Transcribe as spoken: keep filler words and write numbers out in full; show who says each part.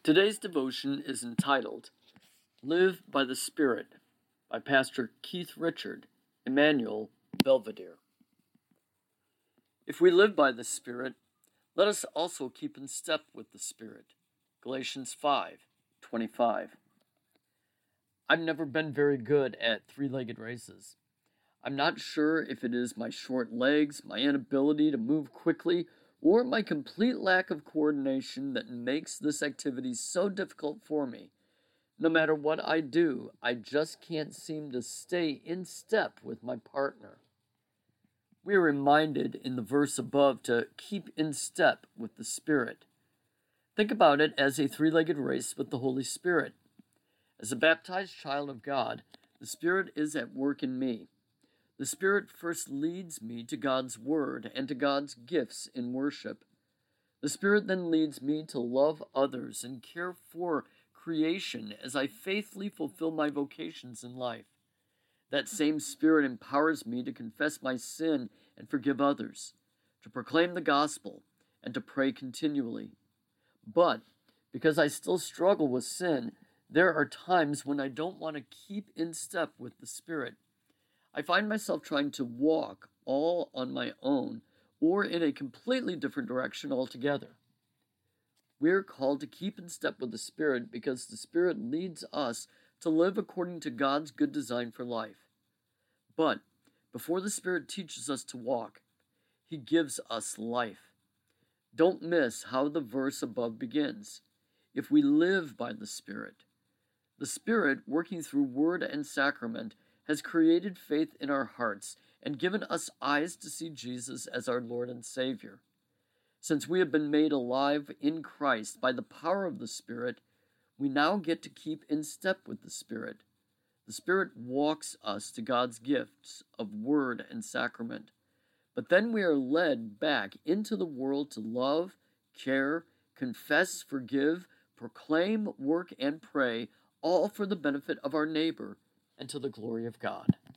Speaker 1: Today's devotion is entitled Live by the Spirit by Pastor Keith Richard, Emmanuel, Belvedere. If we live by the Spirit, let us also keep in step with the Spirit. Galatians five twenty-five. I've never been very good at three-legged races. I'm not sure if it is my short legs, my inability to move quickly, or my complete lack of coordination that makes this activity so difficult for me. No matter what I do, I just can't seem to stay in step with my partner. We are reminded in the verse above to keep in step with the Spirit. Think about it as a three-legged race with the Holy Spirit. As a baptized child of God, the Spirit is at work in me. The Spirit first leads me to God's Word and to God's gifts in worship. The Spirit then leads me to love others and care for creation as I faithfully fulfill my vocations in life. That same Spirit empowers me to confess my sin and forgive others, to proclaim the gospel, and to pray continually. But because I still struggle with sin, there are times when I don't want to keep in step with the Spirit. I find myself trying to walk all on my own or in a completely different direction altogether. We're called to keep in step with the Spirit because the Spirit leads us to live according to God's good design for life. But before the Spirit teaches us to walk, He gives us life. Don't miss how the verse above begins. If we live by the Spirit, the Spirit, working through word and sacrament, has created faith in our hearts and given us eyes to see Jesus as our Lord and Savior. Since we have been made alive in Christ by the power of the Spirit, we now get to keep in step with the Spirit. The Spirit walks us to God's gifts of word and sacrament. But then we are led back into the world to love, care, confess, forgive, proclaim, work, and pray, all for the benefit of our neighbor and to the glory of God.